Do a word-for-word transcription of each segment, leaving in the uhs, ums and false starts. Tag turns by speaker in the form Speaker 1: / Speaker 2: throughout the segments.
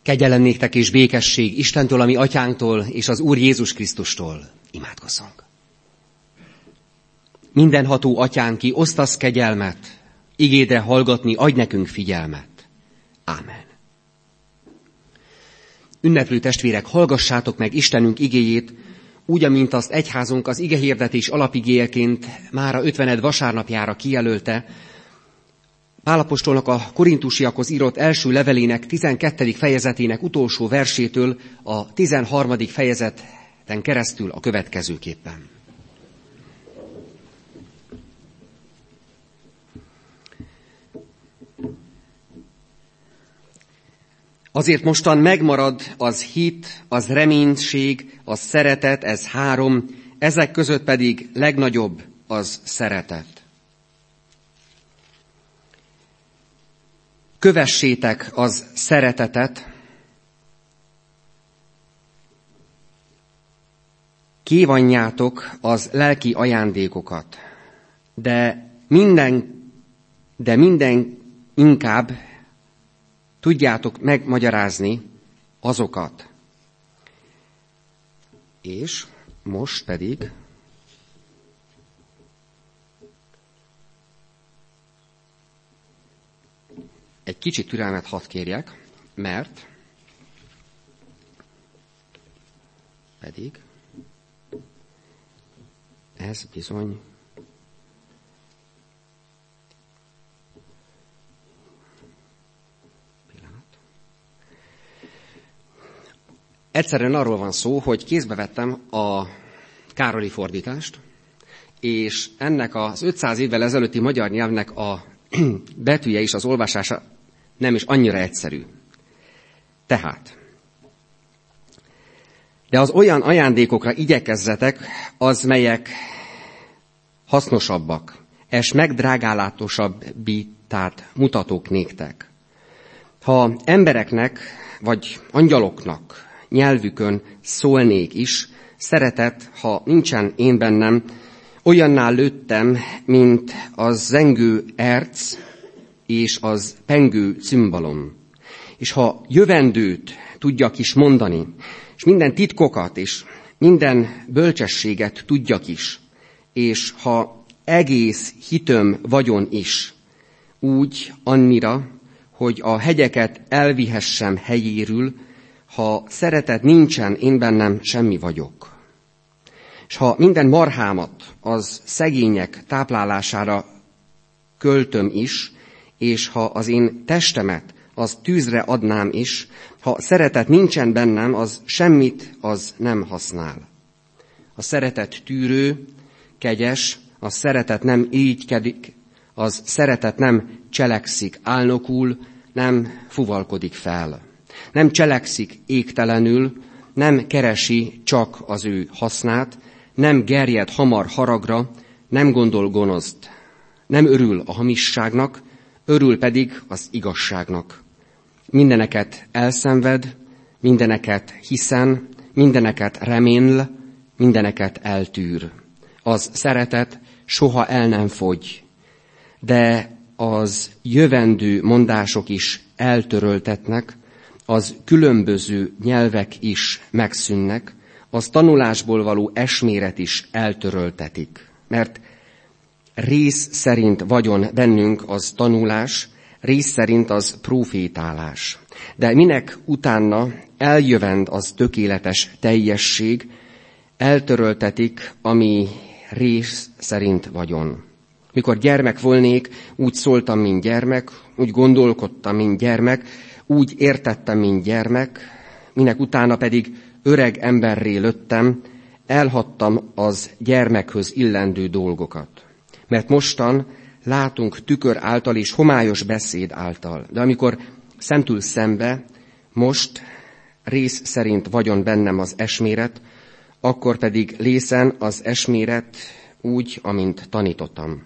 Speaker 1: Kegyelem néktek és békesség Istentől, a mi atyánktól, és az Úr Jézus Krisztustól. Imádkozzunk. Mindenható atyánk, ki osztasz kegyelmet, igédre hallgatni, adj nekünk figyelmet. Ámen. Ünneplő testvérek, hallgassátok meg Istenünk igéjét, úgy, amint azt egyházunk az igehirdetés alapigéjeként mára ötvened vasárnapjára kijelölte. Pál apostolnak a korintusiakhoz írott első levelének tizenkettedik fejezetének utolsó versétől a tizenharmadik fejezeten keresztül a következőképpen. Azért mostan megmarad az hit, az reménység, az szeretet, ez három, ezek között pedig legnagyobb az szeretet. Kövessétek az szeretetet, kívánjátok az lelki ajándékokat, de minden, de minden inkább tudjátok megmagyarázni azokat. És most pedig egy kicsit türelmet hadd kérjek, mert pedig ez bizony egyszerűen arról van szó, hogy kézbe vettem a Károli fordítást, és ennek az ötszáz évvel ezelőtti magyar nyelvnek a betűje és az olvasása nem is annyira egyszerű. Tehát, de az olyan ajándékokra igyekezzetek, az melyek hasznosabbak, és megdrágálátosabbítát mutatók néktek. Ha embereknek vagy angyaloknak nyelvükön szólnék is, szeretet, ha nincsen én bennem, olyanná lőttem, mint az zengő erc és az pengő cimbalom. És ha jövendőt tudjak is mondani, és minden titkokat és minden bölcsességet tudjak is, és ha egész hitöm vagyon is, úgy annyira, hogy a hegyeket elvihessem helyérül, ha szeretet nincsen, én bennem semmi vagyok. És ha minden marhámat az szegények táplálására költöm is, és ha az én testemet az tűzre adnám is, ha szeretet nincsen bennem, az semmit az nem használ. A szeretet tűrő, kegyes, a szeretet nem irigykedik, az szeretet nem cselekszik álnokul, nem fuvalkodik fel. Nem cselekszik égtelenül, nem keresi csak az ő hasznát, nem gerjed hamar haragra, nem gondol gonoszt, nem örül a hamisságnak, örül pedig az igazságnak. Mindeneket elszenved, mindeneket hiszen, mindeneket reménl, mindeneket eltűr. Az szeretet soha el nem fogy, de az jövendő mondások is eltöröltetnek, az különböző nyelvek is megszűnnek, az tanulásból való esméret is eltöröltetik. Mert rész szerint vagyon bennünk az tanulás, rész szerint az prófétálás. De minek utána eljövend az tökéletes teljesség, eltöröltetik, ami rész szerint vagyon. Mikor gyermek volnék, úgy szóltam, mint gyermek, úgy gondolkodtam, mint gyermek, úgy értettem, mint gyermek, minek utána pedig öreg emberré lőttem, elhattam az gyermekhöz illendő dolgokat. Mert mostan látunk tükör által és homályos beszéd által. De amikor szemtől szembe, most rész szerint vagyon bennem az esméret, akkor pedig lészen az esméret úgy, amint tanítottam.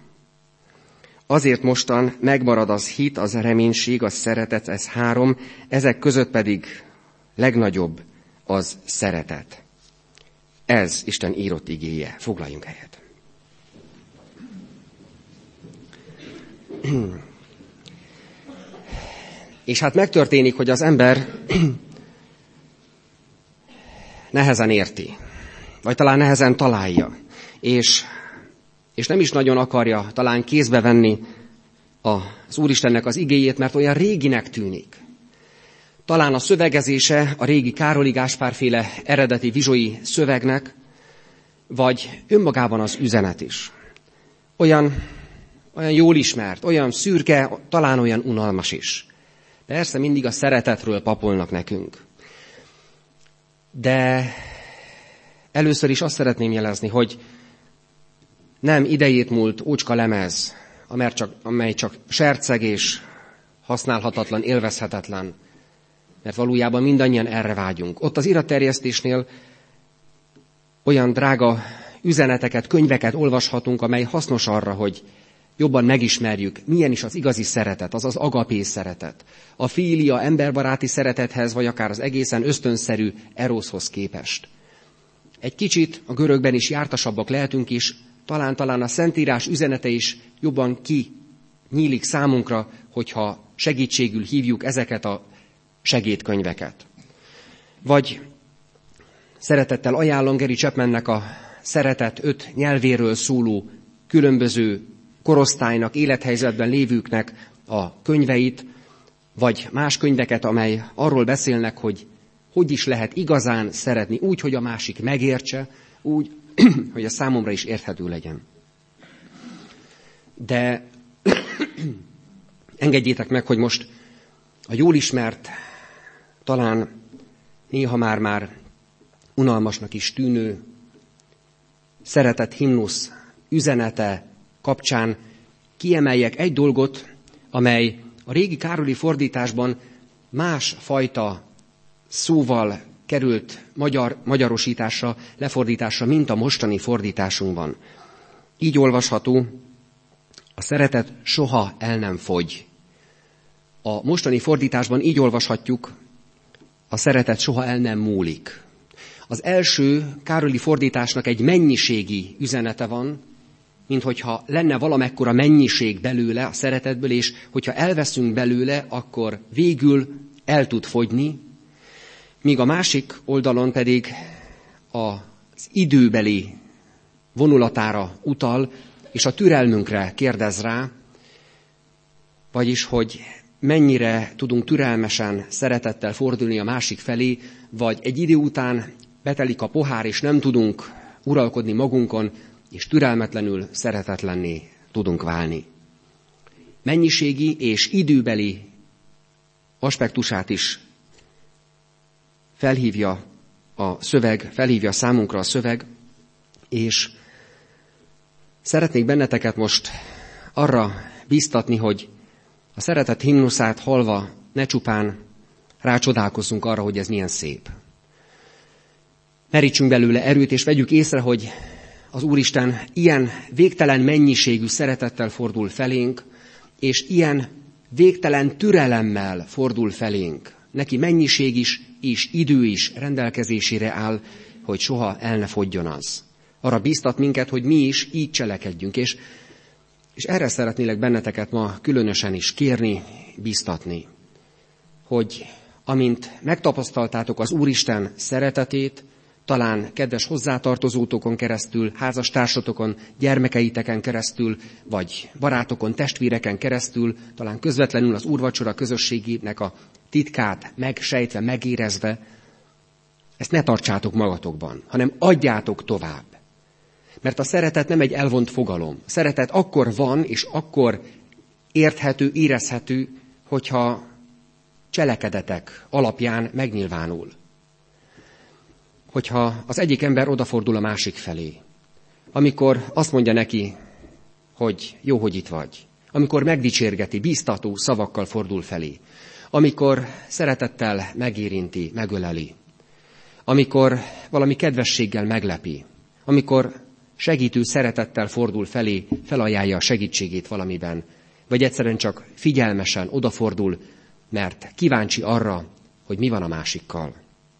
Speaker 1: Azért mostan megmarad az hit, az reménység, az szeretet, ez három, ezek között pedig legnagyobb az szeretet. Ez Isten írott igéje. Foglaljunk helyet. És hát megtörténik, hogy az ember nehezen érti, vagy talán nehezen találja, és, és nem is nagyon akarja talán kézbe venni az Úristennek az igéjét, mert olyan réginek tűnik. Talán a szövegezése a régi Károli Gáspár-féle eredeti vizsói szövegnek, vagy önmagában az üzenet is. Olyan, olyan jól ismert, olyan szürke, talán olyan unalmas is. Persze mindig a szeretetről papolnak nekünk. De először is azt szeretném jelezni, hogy nem idejét múlt ócska lemez, amely csak, amely csak serceg és használhatatlan, élvezhetetlen, mert valójában mindannyian erre vágyunk. Ott az iratterjesztésnél olyan drága üzeneteket, könyveket olvashatunk, amely hasznos arra, hogy jobban megismerjük, milyen is az igazi szeretet, az az agapé szeretet. A fília emberbaráti szeretethez, vagy akár az egészen ösztönszerű eroszhoz képest. Egy kicsit a görögben is jártasabbak lehetünk is, talán-talán a Szentírás üzenete is jobban kinyílik számunkra, hogyha segítségül hívjuk ezeket a segédkönyveket. Vagy szeretettel ajánlom Gary Chapmannek a Szeretet öt nyelvéről szóló különböző korosztálynak, élethelyzetben lévőknek a könyveit, vagy más könyveket, amely arról beszélnek, hogy hogy is lehet igazán szeretni, úgy, hogy a másik megértse, úgy, hogy a számomra is érthető legyen. De engedjétek meg, hogy most a jól ismert, talán néha már-már unalmasnak is tűnő szeretett himnusz üzenete kapcsán kiemeljek egy dolgot, amely a régi Károli fordításban más fajta szóval került magyar, magyarosításra, lefordításra, mint a mostani fordításunkban. Így olvasható, a szeretet soha el nem fogy. A mostani fordításban így olvashatjuk, a szeretet soha el nem múlik. Az első Károli fordításnak egy mennyiségi üzenete van, mint hogyha lenne valamekkora mennyiség belőle, a szeretetből, és hogyha elveszünk belőle, akkor végül el tud fogyni, míg a másik oldalon pedig az időbeli vonulatára utal, és a türelmünkre kérdez rá, vagyis, hogy mennyire tudunk türelmesen, szeretettel fordulni a másik felé, vagy egy idő után betelik a pohár, és nem tudunk uralkodni magunkon, és türelmetlenül szeretetlenné tudunk válni. Mennyiségi és időbeli aspektusát is felhívja a szöveg, felhívja számunkra a szöveg, és szeretnék benneteket most arra bíztatni, hogy a szeretet himnuszát hallva ne csupán rácsodálkozzunk arra, hogy ez milyen szép. Merítsünk belőle erőt, és vegyük észre, hogy az Úristen ilyen végtelen mennyiségű szeretettel fordul felénk, és ilyen végtelen türelemmel fordul felénk. Neki mennyiség is, és idő is rendelkezésére áll, hogy soha el ne fogjon az. Arra bíztat minket, hogy mi is így cselekedjünk, és, és erre szeretnélek benneteket ma különösen is kérni, bíztatni, hogy amint megtapasztaltátok az Úristen szeretetét, talán kedves hozzátartozótokon keresztül, házastársatokon, gyermekeiteken keresztül, vagy barátokon, testvéreken keresztül, talán közvetlenül az úrvacsora közösségének a titkát megsejtve, megérezve, ezt ne tartsátok magatokban, hanem adjátok tovább. Mert a szeretet nem egy elvont fogalom. A szeretet akkor van, és akkor érthető, érezhető, hogyha cselekedetek alapján megnyilvánul. Hogyha az egyik ember odafordul a másik felé, amikor azt mondja neki, hogy jó, hogy itt vagy, amikor megdicsérgeti, bíztató szavakkal fordul felé, amikor szeretettel megérinti, megöleli, amikor valami kedvességgel meglepi, amikor segítő szeretettel fordul felé, felajánlja a segítségét valamiben, vagy egyszerűen csak figyelmesen odafordul, mert kíváncsi arra, hogy mi van a másikkal.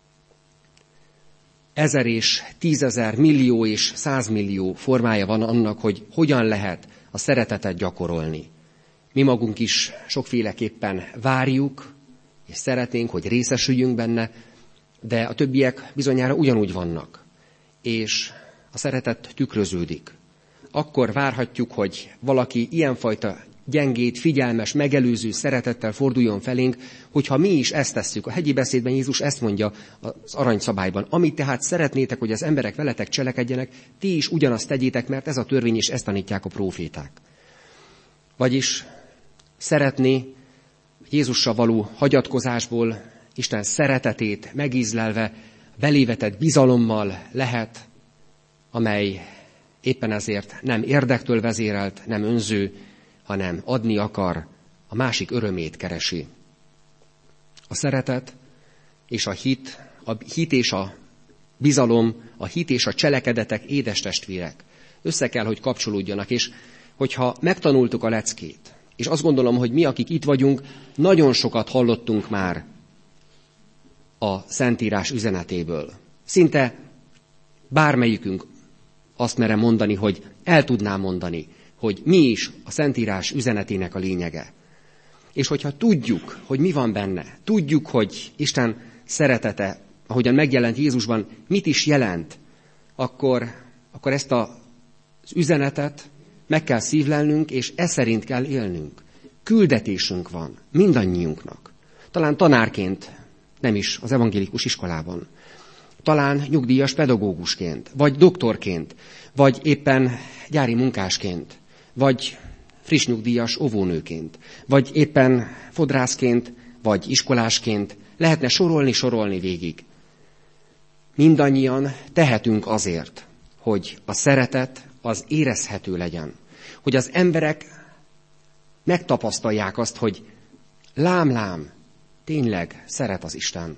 Speaker 1: Ezer és tízezer, millió és százmillió formája van annak, hogy hogyan lehet a szeretetet gyakorolni. Mi magunk is sokféleképpen várjuk, és szeretnénk, hogy részesüljünk benne, de a többiek bizonyára ugyanúgy vannak, és a szeretet tükröződik. Akkor várhatjuk, hogy valaki ilyenfajta gyengét, figyelmes, megelőző szeretettel forduljon felénk, hogyha mi is ezt tesszük. A hegyi beszédben Jézus ezt mondja az aranyszabályban. Amit tehát szeretnétek, hogy az emberek veletek cselekedjenek, ti is ugyanazt tegyétek, mert ez a törvény, és ezt tanítják a próféták. Vagyis szeretné Jézussal való hagyatkozásból Isten szeretetét megízlelve, belévetett bizalommal lehet, amely éppen ezért nem érdektől vezérelt, nem önző, hanem adni akar, a másik örömét keresi. A szeretet és a hit, a hit és a bizalom, a hit és a cselekedetek édes testvérek össze kell, hogy kapcsolódjanak, és hogyha megtanultuk a leckét, és azt gondolom, hogy mi, akik itt vagyunk, nagyon sokat hallottunk már a Szentírás üzenetéből. Szinte bármelyikünk azt merem mondani, hogy el tudnám mondani, hogy mi is a Szentírás üzenetének a lényege. És hogyha tudjuk, hogy mi van benne, tudjuk, hogy Isten szeretete, ahogyan megjelent Jézusban, mit is jelent, akkor, akkor ezt a, az üzenetet meg kell szívlelnünk, és e szerint kell élnünk. Küldetésünk van mindannyiunknak. Talán tanárként, nem is az evangélikus iskolában. Talán nyugdíjas pedagógusként, vagy doktorként, vagy éppen gyári munkásként, vagy friss nyugdíjas óvónőként, vagy éppen fodrászként, vagy iskolásként. Lehetne sorolni, sorolni végig. Mindannyian tehetünk azért, hogy a szeretet az érezhető legyen. Hogy az emberek megtapasztalják azt, hogy lám-lám, tényleg szeret az Isten.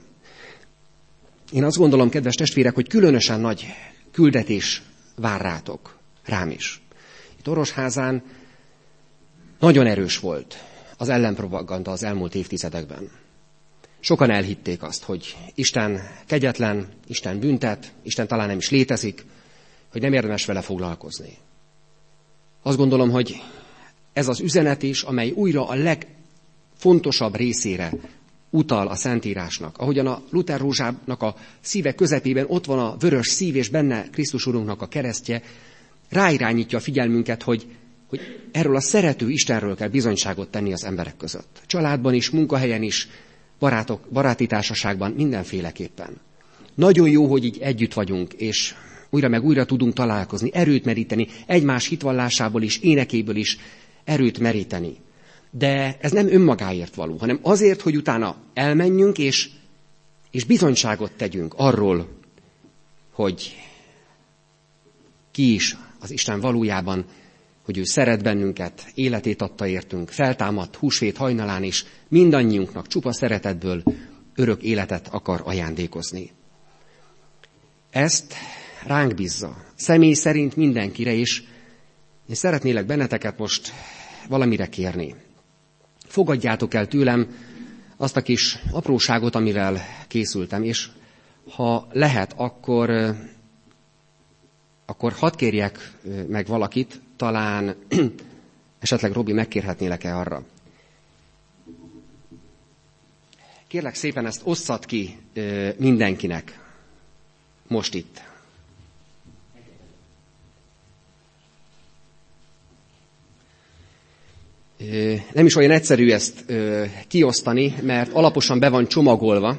Speaker 1: Én azt gondolom, kedves testvérek, hogy különösen nagy küldetés vár rátok, rám is. Itt Orosházán nagyon erős volt az ellenpropaganda az elmúlt évtizedekben. Sokan elhitték azt, hogy Isten kegyetlen, Isten büntet, Isten talán nem is létezik, hogy nem érdemes vele foglalkozni. Azt gondolom, hogy ez az üzenet is, amely újra a legfontosabb részére utal a Szentírásnak. Ahogyan a Luther rózsának a szíve közepében ott van a vörös szív, és benne Krisztus Urunknak a keresztje, ráirányítja a figyelmünket, hogy, hogy erről a szerető Istenről kell bizonyságot tenni az emberek között. Családban is, munkahelyen is, barátok, baráti társaságban, mindenféleképpen. Nagyon jó, hogy így együtt vagyunk, és újra meg újra tudunk találkozni, erőt meríteni, egymás hitvallásából is, énekéből is erőt meríteni. De ez nem önmagáért való, hanem azért, hogy utána elmenjünk, és, és bizonyságot tegyünk arról, hogy ki is az Isten valójában, hogy ő szeret bennünket, életét adta értünk, feltámadt húsvét hajnalán is, mindannyiunknak csupa szeretetből örök életet akar ajándékozni. Ezt ránk bízza, személy szerint mindenkire is. Én szeretnélek benneteket most valamire kérni. Fogadjátok el tőlem azt a kis apróságot, amivel készültem, és ha lehet, akkor, akkor hadd kérjek meg valakit, talán esetleg Robi, megkérhetnélek-e arra. Kérlek szépen, ezt osszad ki mindenkinek most itt. Nem is olyan egyszerű ezt kiosztani, mert alaposan be van csomagolva,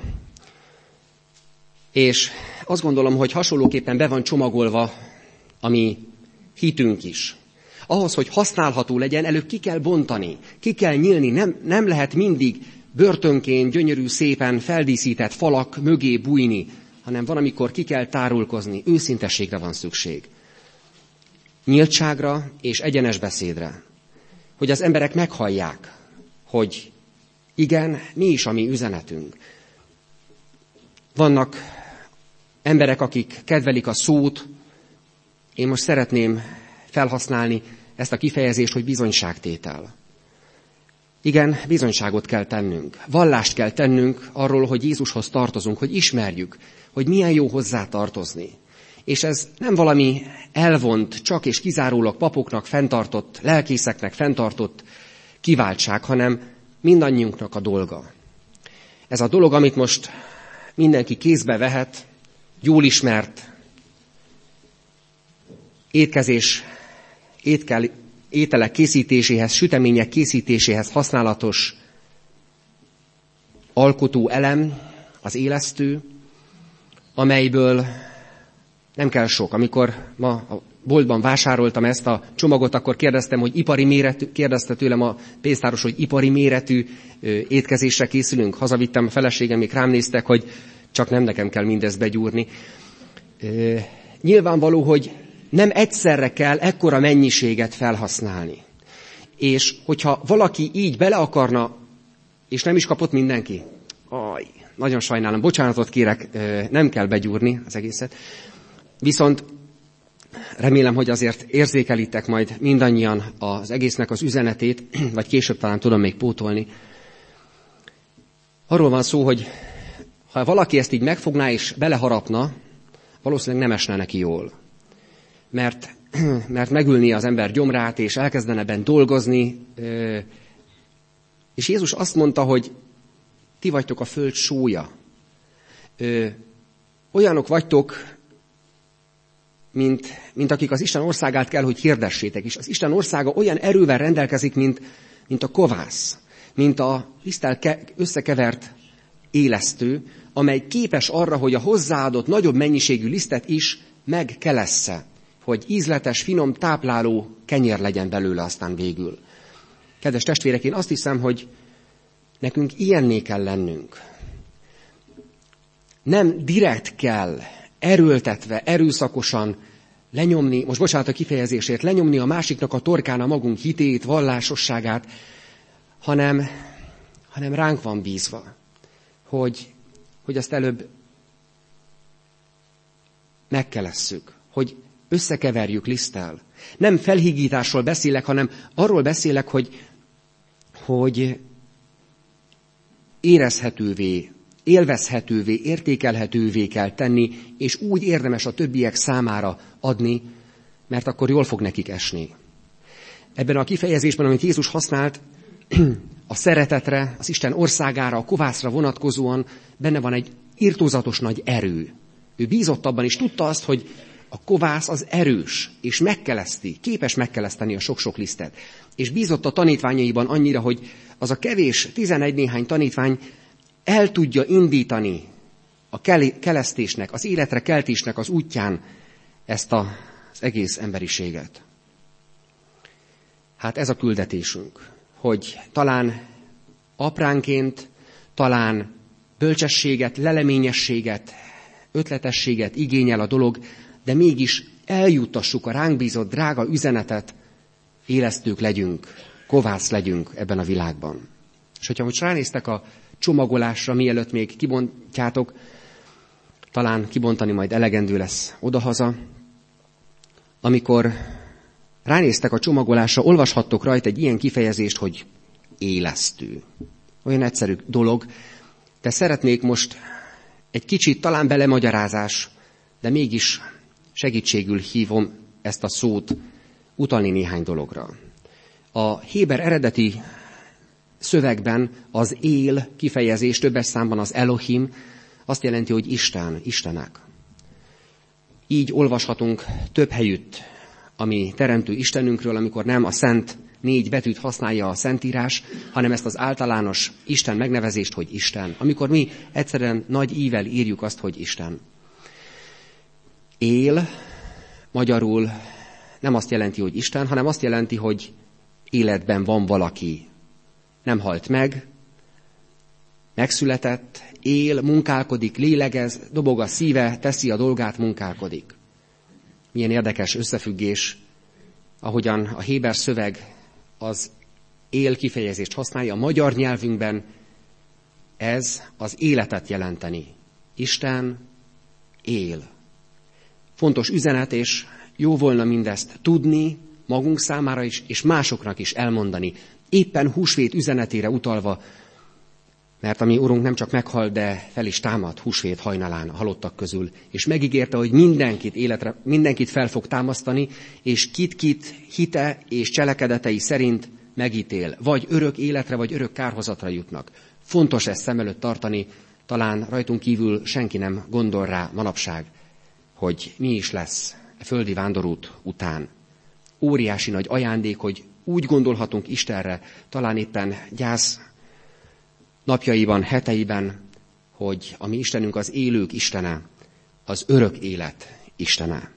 Speaker 1: és azt gondolom, hogy hasonlóképpen be van csomagolva a mi hitünk is. Ahhoz, hogy használható legyen, előbb ki kell bontani, ki kell nyílni, nem, nem lehet mindig börtönként, gyönyörű, szépen feldíszített falak mögé bújni, hanem van, amikor ki kell tárulkozni, őszintességre van szükség. Nyíltságra és egyenes beszédre. Hogy az emberek meghallják, hogy igen, mi is a mi üzenetünk. Vannak emberek, akik kedvelik a szót. Én most szeretném felhasználni ezt a kifejezést, hogy bizonyságtétel. Igen, bizonyságot kell tennünk. Vallást kell tennünk arról, hogy Jézushoz tartozunk, hogy ismerjük, hogy milyen jó hozzá tartozni. És ez nem valami elvont, csak és kizárólag papoknak fenntartott, lelkészeknek fenntartott kiváltság, hanem mindannyiunknak a dolga. Ez a dolog, amit most mindenki kézbe vehet jól ismert étkezés, étkel, ételek készítéséhez, sütemények készítéséhez használatos alkotó elem, az élesztő, amelyből nem kell sok. Amikor ma a boltban vásároltam ezt a csomagot, akkor kérdeztem, hogy ipari méretű, kérdezte tőlem a pénztáros, hogy ipari méretű étkezésre készülünk. Hazavittem, a feleségem, még rám néztek, hogy csak nem nekem kell mindezt begyúrni. Nyilvánvaló, hogy nem egyszerre kell ekkora mennyiséget felhasználni. És hogyha valaki így bele akarna, és nem is kapott mindenki, aj, nagyon sajnálom, bocsánatot kérek, nem kell begyúrni az egészet. Viszont remélem, hogy azért érzékelitek majd mindannyian az egésznek az üzenetét, vagy később talán tudom még pótolni. Arról van szó, hogy ha valaki ezt így megfogná és beleharapna, valószínűleg nem esne neki jól. Mert, mert megülni az ember gyomrát, és elkezdene bent dolgozni. És Jézus azt mondta, hogy ti vagytok a föld sója. Olyanok vagytok, mint, mint akik az Isten országát kell, hogy hirdessétek. És az Isten országa olyan erővel rendelkezik, mint, mint a kovász, mint a liszttel összekevert élesztő, amely képes arra, hogy a hozzáadott nagyobb mennyiségű lisztet is megkelessze, hogy ízletes, finom, tápláló kenyér legyen belőle aztán végül. Kedves testvérek, én azt hiszem, hogy nekünk ilyenné kell lennünk. Nem direkt kell erőltetve, erőszakosan lenyomni, most bocsánat a kifejezésért, lenyomni a másiknak a torkán a magunk hitét, vallásosságát, hanem, hanem ránk van bízva, hogy, hogy azt előbb megkelesszük, hogy összekeverjük liszttel. Nem felhigításról beszélek, hanem arról beszélek, hogy, hogy érezhetővé, élvezhetővé, értékelhetővé kell tenni, és úgy érdemes a többiek számára adni, mert akkor jól fog nekik esni. Ebben a kifejezésben, amit Jézus használt, a szeretetre, az Isten országára, a kovászra vonatkozóan benne van egy irtózatos nagy erő. Ő bízott abban, és tudta azt, hogy a kovász az erős, és megkeleszti, képes megkeleszteni a sok-sok lisztet. És bízott a tanítványaiban annyira, hogy az a kevés, tizenegy néhány tanítvány el tudja indítani a kelesztésnek, az életre keltésnek az útján ezt a, az egész emberiséget. Hát ez a küldetésünk, hogy talán apránként, talán bölcsességet, leleményességet, ötletességet igényel a dolog, de mégis eljuttassuk a ránk bízott drága üzenetet, élesztők legyünk, kovász legyünk ebben a világban. És hogyha most ránéztek a csomagolásra, mielőtt még kibontjátok, talán kibontani majd elegendő lesz odahaza. Amikor ránéztek a csomagolásra, olvashattok rajta egy ilyen kifejezést, hogy élesztő. Olyan egyszerű dolog, de szeretnék most egy kicsit talán belemagyarázás, de mégis segítségül hívom ezt a szót, utalni néhány dologra. A héber eredeti szövegben az él kifejezés, többes számban az Elohim, azt jelenti, hogy Isten, Istenek. Így olvashatunk több helyütt, ami teremtő Istenünkről, amikor nem a szent négy betűt használja a Szentírás, hanem ezt az általános Isten megnevezést, hogy Isten. Amikor mi egyszerűen nagy ível írjuk azt, hogy Isten. Él, magyarul nem azt jelenti, hogy Isten, hanem azt jelenti, hogy életben van valaki. Nem halt meg, megszületett, él, munkálkodik, lélegez, dobog a szíve, teszi a dolgát, munkálkodik. Milyen érdekes összefüggés, ahogyan a héber szöveg az él kifejezést használja, a magyar nyelvünkben ez az életet jelenteni. Isten él. Fontos üzenet, és jó volna mindezt tudni magunk számára is, és másoknak is elmondani. Éppen húsvét üzenetére utalva, mert a mi Urunk nem csak meghal, de fel is támad húsvét hajnalán a halottak közül, és megígérte, hogy mindenkit életre, mindenkit fel fog támasztani, és kit-kit hite és cselekedetei szerint megítél, vagy örök életre, vagy örök kárhozatra jutnak. Fontos ezt szem előtt tartani, talán rajtunk kívül senki nem gondol rá manapság, hogy mi is lesz a földi vándorút után. Óriási nagy ajándék, hogy úgy gondolhatunk Istenre, talán éppen gyász napjaiban, heteiben, hogy a mi Istenünk az élők Istene, az örök élet Istene.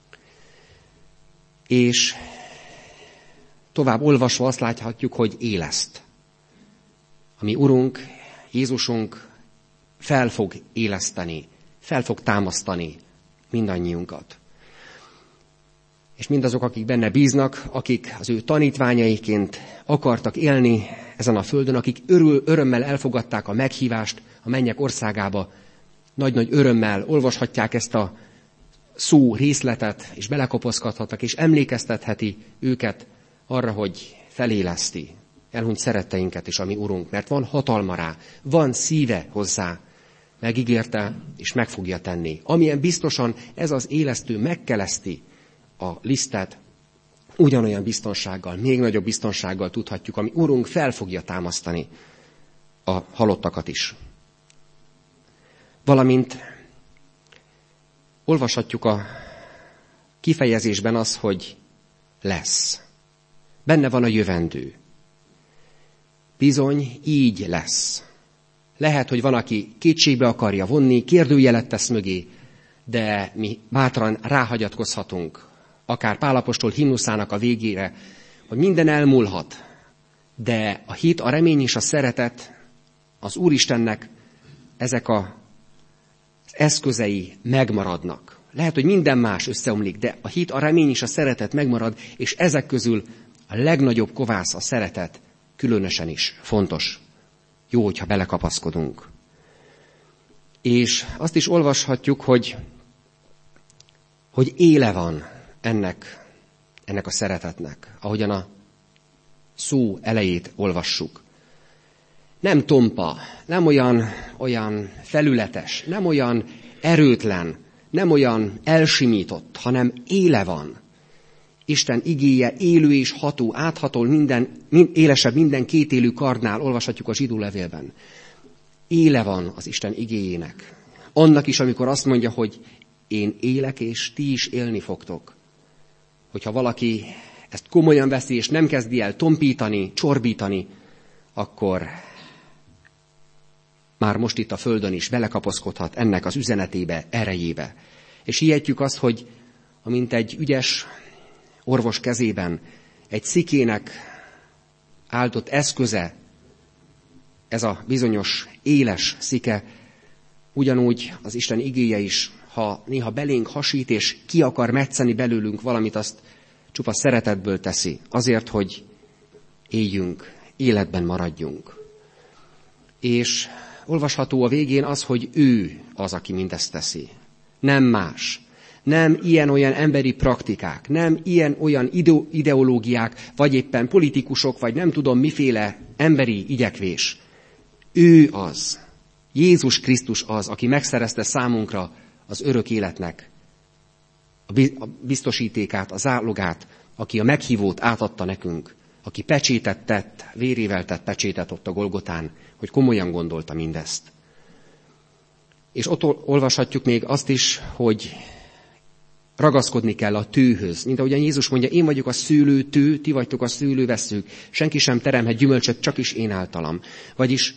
Speaker 1: És tovább olvasva azt láthatjuk, hogy éleszt. A mi Urunk, Jézusunk fel fog éleszteni, fel fog támasztani mindannyiunkat. És mindazok, akik benne bíznak, akik az ő tanítványaiként akartak élni ezen a földön, akik örül, örömmel elfogadták a meghívást a mennyek országába, nagy-nagy örömmel olvashatják ezt a szó részletet, és belekapaszkodhatnak, és emlékeztetheti őket arra, hogy feléleszti elhunyt szeretteinket is a mi Urunk, mert van hatalma rá, van szíve hozzá, megígérte, és meg fogja tenni. Amilyen biztosan ez az élesztő megkeleszti a lisztet, ugyanolyan biztonsággal, még nagyobb biztonsággal tudhatjuk, ami Urunk fel fogja támasztani a halottakat is. Valamint olvashatjuk a kifejezésben az, hogy lesz. Benne van a jövendő. Bizony, így lesz. Lehet, hogy van, aki kétségbe akarja vonni, kérdőjelet tesz mögé, de mi bátran ráhagyatkozhatunk, akár Pál apostol himnuszának a végére, hogy minden elmúlhat, de a hit, a remény és a szeretet az Úristennek ezek a az eszközei megmaradnak. Lehet, hogy minden más összeomlik, de a hit, a remény és a szeretet megmarad, és ezek közül a legnagyobb kovász a szeretet különösen is fontos. Jó, hogyha belekapaszkodunk. És azt is olvashatjuk, hogy, hogy éle van ennek, ennek a szeretetnek, ahogyan a szó elejét olvassuk. Nem tompa, nem olyan, olyan felületes, nem olyan erőtlen, nem olyan elsimított, hanem éle van. Isten igéje élő és ható, áthatol minden, mind, élesebb minden kétélű kardnál, olvashatjuk a zsidó levélben. Éle van az Isten igéjének. Annak is, amikor azt mondja, hogy én élek, és ti is élni fogtok. Hogyha valaki ezt komolyan veszi, és nem kezdi el tompítani, csorbítani, akkor már most itt a földön is belekapaszkodhat ennek az üzenetébe, erejébe. És hihetjük azt, hogy amint egy ügyes orvos kezében egy szikének áldott eszköze, ez a bizonyos éles szike, ugyanúgy az Isten igéje is, ha néha belénk hasít, és ki akar metszeni belőlünk valamit, azt csupa szeretetből teszi, azért, hogy éljünk, életben maradjunk. És olvasható a végén az, hogy ő az, aki mindezt teszi. Nem más. Nem ilyen-olyan emberi praktikák, nem ilyen-olyan ideológiák, vagy éppen politikusok, vagy nem tudom miféle emberi igyekvés. Ő az, Jézus Krisztus az, aki megszerezte számunkra az örök életnek a biztosítékát, a zálogát, aki a meghívót átadta nekünk, aki pecsétet tett, vérével tett pecsétet ott a Golgotán, hogy komolyan gondolta mindezt. És ott olvashatjuk még azt is, hogy ragaszkodni kell a tőhöz. Mint ahogyan Jézus mondja, én vagyok a szőlőtő, ti vagytok a szőlővesszők, senki sem teremhet gyümölcsöt, csak is én általam. Vagyis,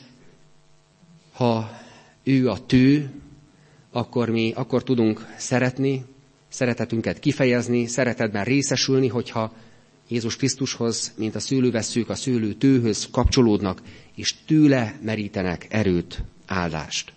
Speaker 1: ha ő a tő, akkor mi akkor tudunk szeretni, szeretetünket kifejezni, szeretetben részesülni, hogyha Jézus Krisztushoz, mint a szőlővesszők a szőlőtőhöz kapcsolódnak, és tőle merítenek erőt, áldást.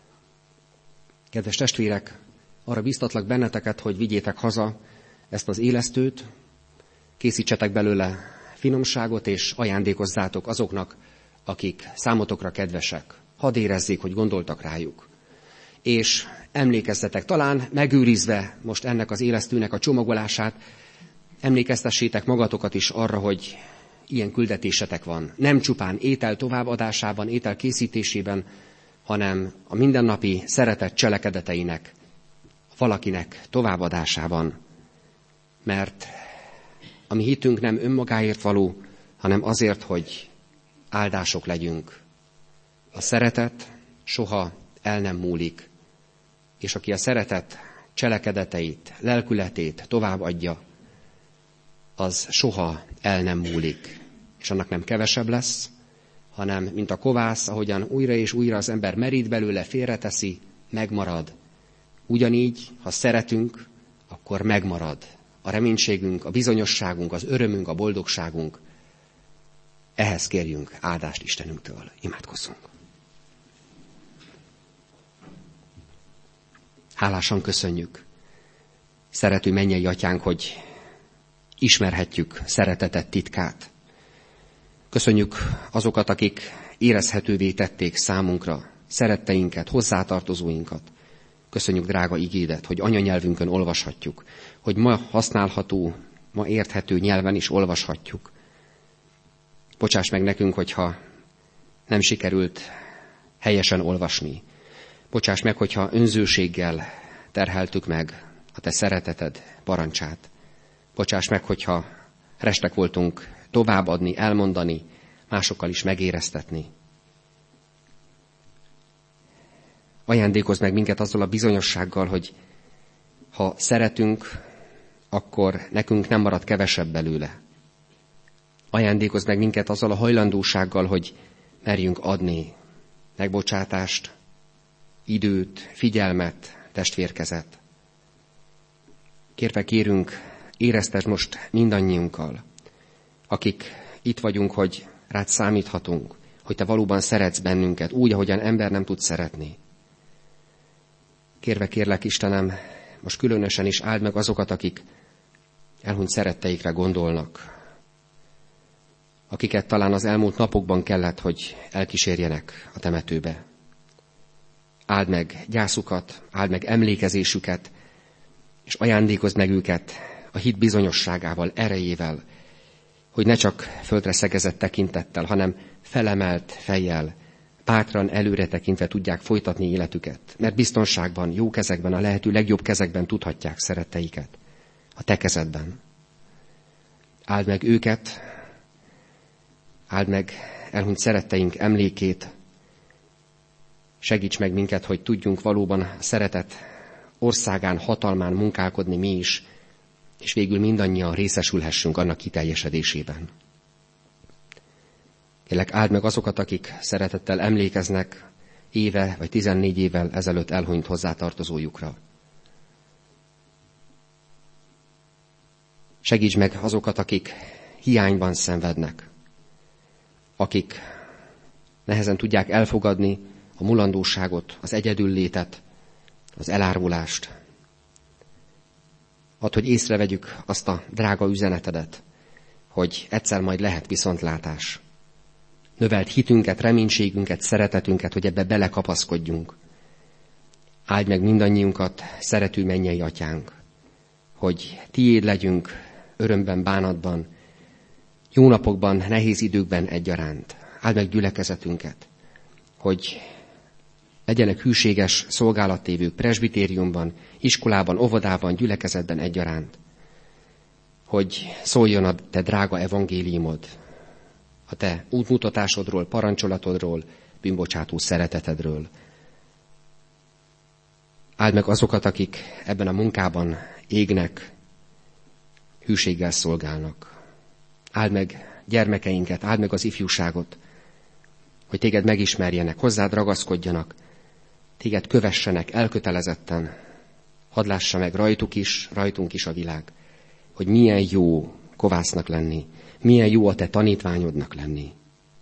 Speaker 1: Kedves testvérek, arra biztatlak benneteket, hogy vigyétek haza ezt az élesztőt, készítsetek belőle finomságot, és ajándékozzátok azoknak, akik számotokra kedvesek. Hadd érezzék, hogy gondoltak rájuk. És emlékezzetek, talán megőrizve most ennek az élesztőnek a csomagolását, emlékeztessétek magatokat is arra, hogy ilyen küldetésetek van. Nem csupán étel továbbadásában, étel készítésében, hanem a mindennapi szeretet cselekedeteinek, valakinek továbbadásában. Mert a mi hitünk nem önmagáért való, hanem azért, hogy áldások legyünk. A szeretet soha el nem múlik, és aki a szeretet cselekedeteit, lelkületét továbbadja, az soha el nem múlik, és annak nem kevesebb lesz, hanem mint a kovász, ahogyan újra és újra az ember merít belőle, félreteszi, megmarad. Ugyanígy, ha szeretünk, akkor megmarad a reménységünk, a bizonyosságunk, az örömünk, a boldogságunk. Ehhez kérjünk áldást Istenünktől. Imádkozzunk. Hálásan köszönjük, szerető mennyei atyánk, hogy ismerhetjük szeretetet titkát. Köszönjük azokat, akik érezhetővé tették számunkra szeretteinket, hozzátartozóinkat. Köszönjük drága igédet, hogy anyanyelvünkön olvashatjuk, hogy ma használható, ma érthető nyelven is olvashatjuk. Bocsáss meg nekünk, hogyha nem sikerült helyesen olvasni. Bocsáss meg, hogyha önzőséggel terheltük meg a te szereteted parancsát. Bocsáss meg, hogyha restek voltunk továbbadni, elmondani, másokkal is megéreztetni. Ajándékozz meg minket azzal a bizonyossággal, hogy ha szeretünk, akkor nekünk nem marad kevesebb belőle. Ajándékozz meg minket azzal a hajlandósággal, hogy merjünk adni megbocsátást, időt, figyelmet, testvérkezet. Kérve kérünk, éreztesd most mindannyiunkkal, akik itt vagyunk, hogy rád számíthatunk, hogy te valóban szeretsz bennünket, úgy, ahogyan ember nem tud szeretni. Kérve kérlek, Istenem, most különösen is áld meg azokat, akik elhunyt szeretteikre gondolnak, akiket talán az elmúlt napokban kellett, hogy elkísérjenek a temetőbe. Áld meg gyászukat, áld meg emlékezésüket, és ajándékozd meg őket a hit bizonyosságával, erejével, hogy ne csak földre szegezett tekintettel, hanem felemelt fejjel, bátran előre tekintve tudják folytatni életüket, mert biztonságban, jó kezekben, a lehető legjobb kezekben tudhatják szeretteiket, a te kezedben. Áld meg őket, áld meg elhunyt szeretteink emlékét, segíts meg minket, hogy tudjunk valóban a szeretet országán, hatalmán munkálkodni mi is, és végül mindannyian részesülhessünk annak kiteljesedésében. Kérlek, áld meg azokat, akik szeretettel emlékeznek éve vagy tizennégy évvel ezelőtt elhunyt hozzátartozójukra. Segíts meg azokat, akik hiányban szenvednek, akik nehezen tudják elfogadni a mulandóságot, az egyedüllétet, az elárulást. Add, hogy észrevegyük azt a drága üzenetedet, hogy egyszer majd lehet viszontlátás. Növeld hitünket, reménységünket, szeretetünket, hogy ebbe belekapaszkodjunk. Áldj meg mindannyiunkat, szerető mennyei atyánk, hogy tiéd legyünk örömben, bánatban, jó napokban, nehéz időkben egyaránt. Áld meg gyülekezetünket, hogy legyenek hűséges szolgálattévők presbitériumban, iskolában, óvodában, gyülekezetben egyaránt. Hogy szóljon a te drága evangéliumod, a te útmutatásodról, parancsolatodról, bűnbocsátó szeretetedről. Áld meg azokat, akik ebben a munkában égnek, hűséggel szolgálnak. Áld meg gyermekeinket, áld meg az ifjúságot, hogy téged megismerjenek, hozzád ragaszkodjanak, téged kövessenek elkötelezetten. Hadd lássa meg rajtuk is, rajtunk is a világ, hogy milyen jó kovásznak lenni, milyen jó a te tanítványodnak lenni.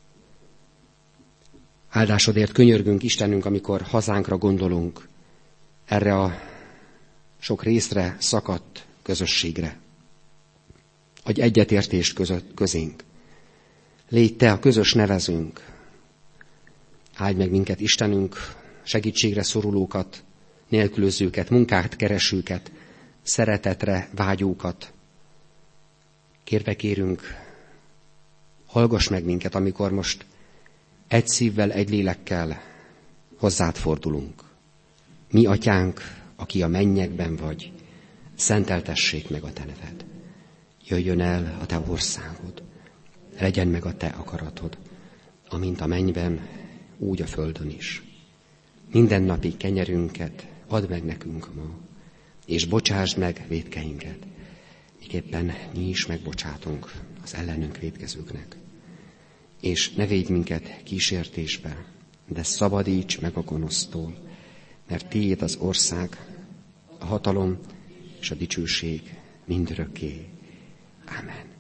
Speaker 1: Áldásodért könyörgünk, Istenünk, amikor hazánkra gondolunk, erre a sok részre szakadt közösségre. Adj egyetértést között, közénk. Légy te a közös nevezünk. Áldj meg minket, Istenünk, segítségre szorulókat, nélkülözőket, munkát keresőket, szeretetre vágyókat. Kérve kérünk, hallgass meg minket, amikor most egy szívvel, egy lélekkel hozzád fordulunk. Mi, atyánk, aki a mennyekben vagy, szenteltessék meg a te neved. Jöjjön el a te országod, legyen meg a te akaratod, amint a mennyben, úgy a földön is. mindennapi kenyerünket add meg nekünk ma, és bocsásd meg vétkeinket, miképpen mi is megbocsátunk az ellenünk vétkezőknek. És ne védj minket kísértésbe, de szabadíts meg a gonosztól, mert tiéd az ország, a hatalom és a dicsőség mindörökké. Ámen.